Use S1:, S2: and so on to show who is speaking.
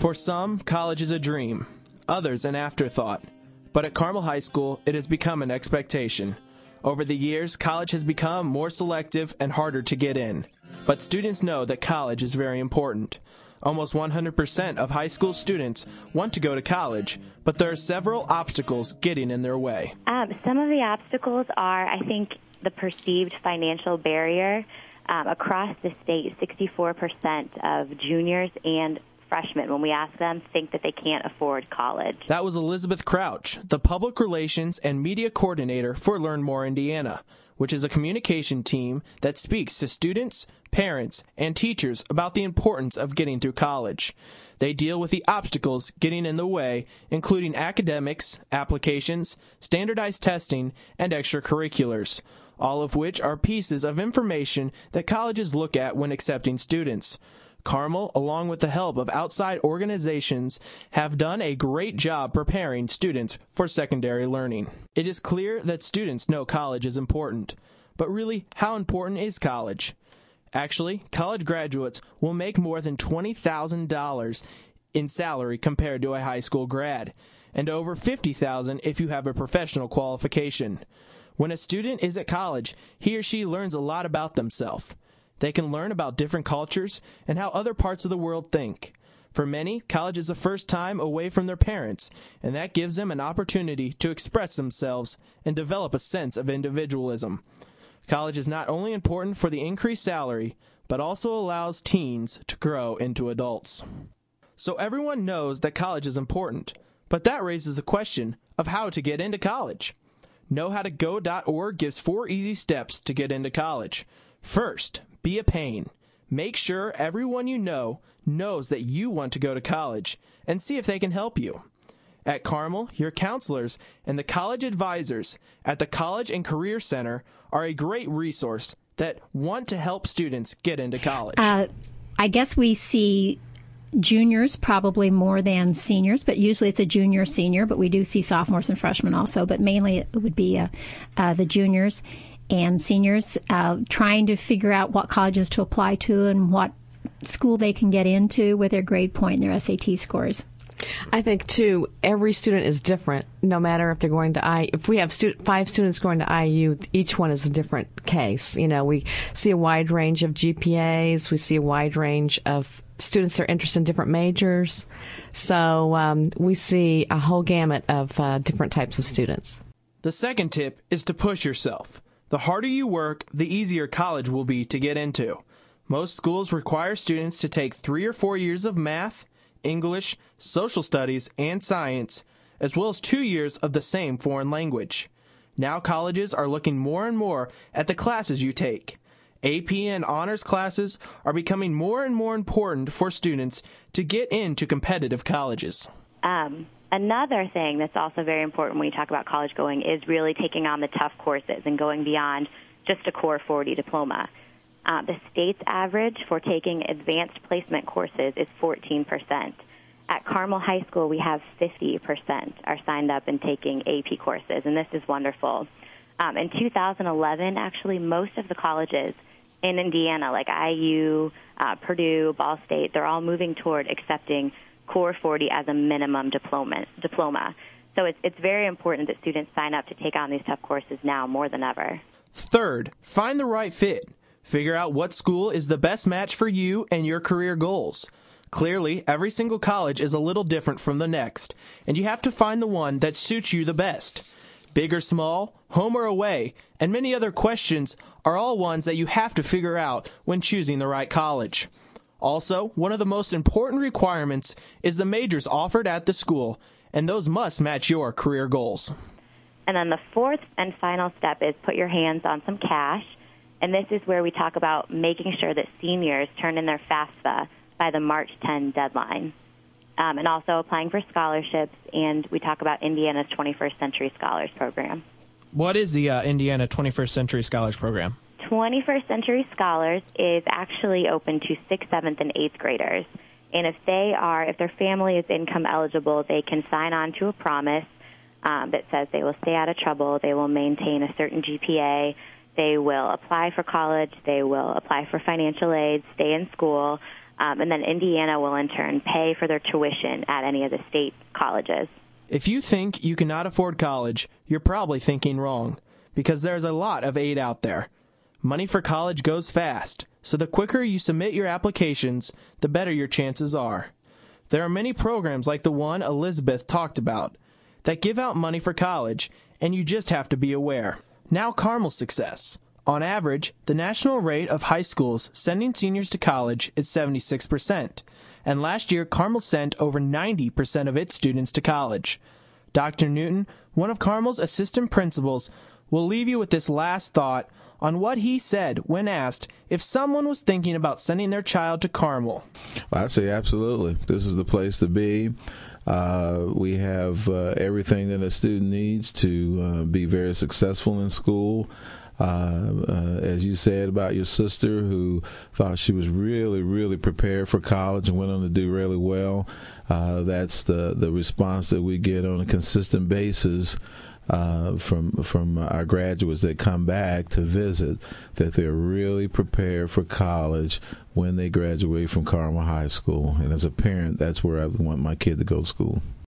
S1: For some, college is a dream, others an afterthought. But at Carmel High School, it has become an expectation. Over the years, college has become more selective and harder to get in. But students know that college is very important. Almost 100% of high school students want to go to college, but there are several obstacles getting in their way.
S2: Some of the obstacles are, I think, the perceived financial barrier. Across the state, 64% of juniors and freshmen, when we ask them, think that they can't afford college.
S1: That was Elizabeth Crouch, the Public Relations and Media Coordinator for Learn More Indiana, which is a communication team that speaks to students, parents, and teachers about the importance of getting through college. They deal with the obstacles getting in the way, including academics, applications, standardized testing, and extracurriculars, all of which are pieces of information that colleges look at when accepting students. Carmel, along with the help of outside organizations, have done a great job preparing students for secondary learning. It is clear that students know college is important. But really, how important is college? Actually, college graduates will make more than $20,000 in salary compared to a high school grad, and over $50,000 if you have a professional qualification. When a student is at college, he or she learns a lot about themselves. They can learn about different cultures and how other parts of the world think. For many, college is the first time away from their parents, and that gives them an opportunity to express themselves and develop a sense of individualism. College is not only important for the increased salary, but also allows teens to grow into adults. So everyone knows that college is important, but that raises the question of how to get into college. KnowHowToGo.org gives 4 easy steps to get into college. First, be a pain. Make sure everyone you know knows that you want to go to college, and see if they can help you. At Carmel, your counselors and the college advisors at the College and Career Center are a great resource that want to help students get into college.
S3: I guess we see juniors probably more than seniors, but usually it's a junior, senior, but we do see sophomores and freshmen also, but mainly it would be the juniors and seniors trying to figure out what colleges to apply to and what school they can get into with their grade point and their SAT scores.
S4: I think, too, every student is different, no matter if they're going to if we have 5 students going to IU, each one is a different case. You know, we see a wide range of GPAs. We see a wide range of students that are interested in different majors. So we see a whole gamut of different types of students.
S1: The second tip is to push yourself. The harder you work, the easier college will be to get into. Most schools require students to take 3 or 4 years of math, English, social studies, and science, as well as 2 years of the same foreign language. Now colleges are looking more and more at the classes you take. AP and honors classes are becoming more and more important for students to get into competitive colleges.
S2: Another thing that's also very important when you talk about college going is really taking on the tough courses and going beyond just a Core 40 diploma. The state's average for taking advanced placement courses is 14%. At Carmel High School, we have 50% are signed up and taking AP courses, and this is wonderful. In 2011, actually, most of the colleges in Indiana, like IU, Purdue, Ball State, they're all moving toward accepting Core 40 as a minimum diploma. So it's very important that students sign up to take on these tough courses now more than ever.
S1: Third, find the right fit. Figure out what school is the best match for you and your career goals. Clearly, every single college is a little different from the next, and you have to find the one that suits you the best. Big or small, home or away, and many other questions are all ones that you have to figure out when choosing the right college. Also, one of the most important requirements is the majors offered at the school, and those must match your career goals.
S2: And then the fourth and final step is put your hands on some cash. And this is where we talk about making sure that seniors turn in their FAFSA by the March 10 deadline. And also applying for scholarships, and we talk about Indiana's 21st Century Scholars Program.
S1: What is the Indiana 21st Century Scholars Program?
S2: 21st Century Scholars is actually open to 6th, 7th, and 8th graders. And if their family is income eligible, they can sign on to a promise that says they will stay out of trouble, they will maintain a certain GPA, they will apply for college, they will apply for financial aid, stay in school, And then Indiana will, in turn, pay for their tuition at any of the state colleges.
S1: If you think you cannot afford college, you're probably thinking wrong, because there's a lot of aid out there. Money for college goes fast, so the quicker you submit your applications, the better your chances are. There are many programs like the one Elizabeth talked about that give out money for college, and you just have to be aware. Now Carmel's success. On average, the national rate of high schools sending seniors to college is 76%, and last year Carmel sent over 90% of its students to college. Dr. Newton, one of Carmel's assistant principals, will leave you with this last thought on what he said when asked if someone was thinking about sending their child to Carmel.
S5: I'd say absolutely. This is the place to be. We have everything that a student needs to be very successful in school. As you said about your sister who thought she was really, really prepared for college and went on to do really well, that's the response that we get on a consistent basis from our graduates that come back to visit, that they're really prepared for college when they graduate from Carmel High School. And as a parent, that's where I want my kid to go to school.